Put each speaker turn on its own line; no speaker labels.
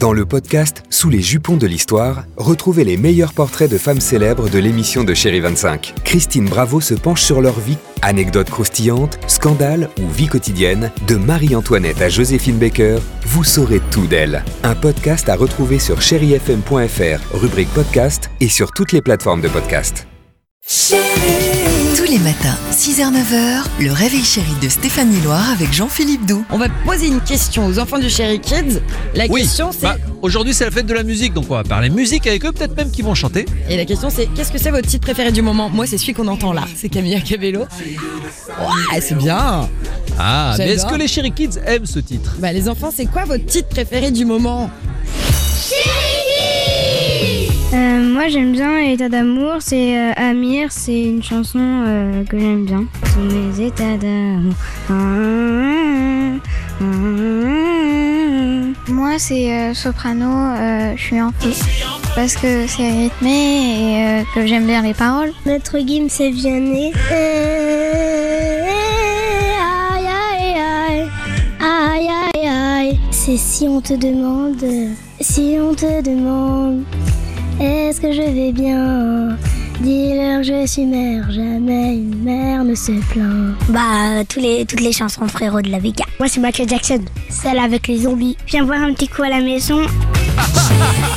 Dans le podcast Sous les jupons de l'histoire, retrouvez les meilleurs portraits de femmes célèbres de l'émission de Chérie 25. Christine Bravo se penche sur leur vie. Anecdotes croustillantes, scandales ou vie quotidienne, de Marie-Antoinette à Joséphine Baker, vous saurez tout d'elle. Un podcast à retrouver sur chérifm.fr, rubrique podcast et sur toutes les plateformes de podcast.
Tous les matins, 6h-9h, le réveil chéri de Stéphanie Loire avec Jean-Philippe Doux.
On va poser une question aux enfants du Chéri Kids. La question c'est...
Aujourd'hui c'est la fête de la musique, donc on va parler musique avec eux, peut-être même qu'ils vont chanter.
Et la question c'est, qu'est-ce que c'est votre titre préféré du moment? Moi c'est celui qu'on entend là, c'est Camilla Cabello. Ouais, c'est bien.
Ah,
J'adore.
mais est-ce que les Chéri Kids aiment ce titre?
Les enfants, c'est quoi votre titre préféré du moment?
Moi j'aime bien État d'amour, c'est Amir, c'est une chanson que j'aime bien. C'est mes états d'amour. Moi c'est Soprano, je suis en feu. Parce que c'est rythmé et que j'aime bien les paroles. Maître Gims c'est Vianney. Aïe aïe aïe, aïe aïe aïe. C'est si on te demande, est-ce que je vais bien? Dis-leur je suis mère, jamais une mère ne se plaint. Toutes les chansons frérot de la Vega. Moi c'est Michael Jackson, celle avec les zombies. Viens voir un petit coup à la maison.